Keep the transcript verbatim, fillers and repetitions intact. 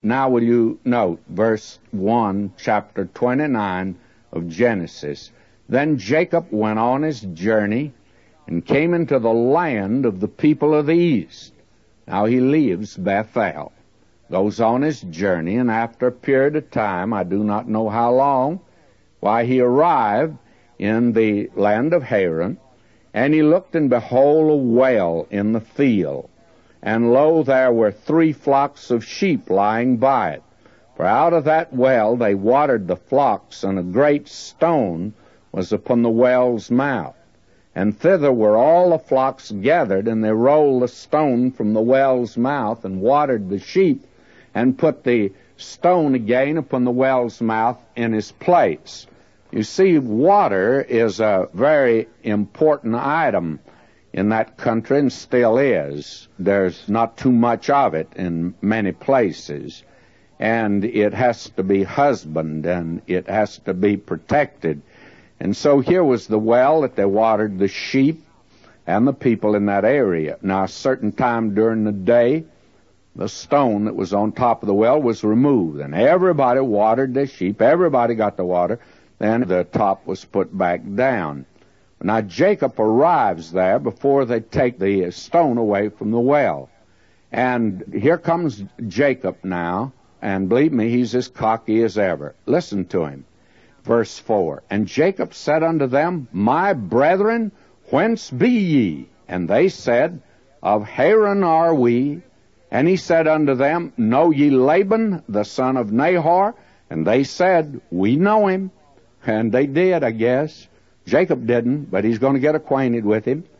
Now will you note verse one, chapter twenty-nine of Genesis. Then Jacob went on his journey and came into the land of the people of the east. Now he leaves Bethel, goes on his journey, and after a period of time, I do not know how long, why he arrived in the land of Haran, and he looked, and behold, a well in the field. And lo, there were three flocks of sheep lying by it. For out of that well they watered the flocks, and a great stone was upon the well's mouth. And thither were all the flocks gathered, and they rolled the stone from the well's mouth, and watered the sheep, and put the stone again upon the well's mouth in his place. You see, water is a very important item in that country, and still is. There's not too much of it in many places, and it has to be husbanded, and it has to be protected. And so here was the well that they watered the sheep and the people in that area. Now, a certain time during the day, the stone that was on top of the well was removed, and everybody watered their sheep. Everybody got the water. Then the top was put back down. Now, Jacob arrives there before they take the stone away from the well. And here comes Jacob now, and believe me, he's as cocky as ever. Listen to him. Verse four, And Jacob said unto them, My brethren, whence be ye? And they said, Of Haran are we. And he said unto them, Know ye Laban, the son of Nahor? And they said, We know him. And they did, I guess. Jacob didn't, but he's going to get acquainted with him.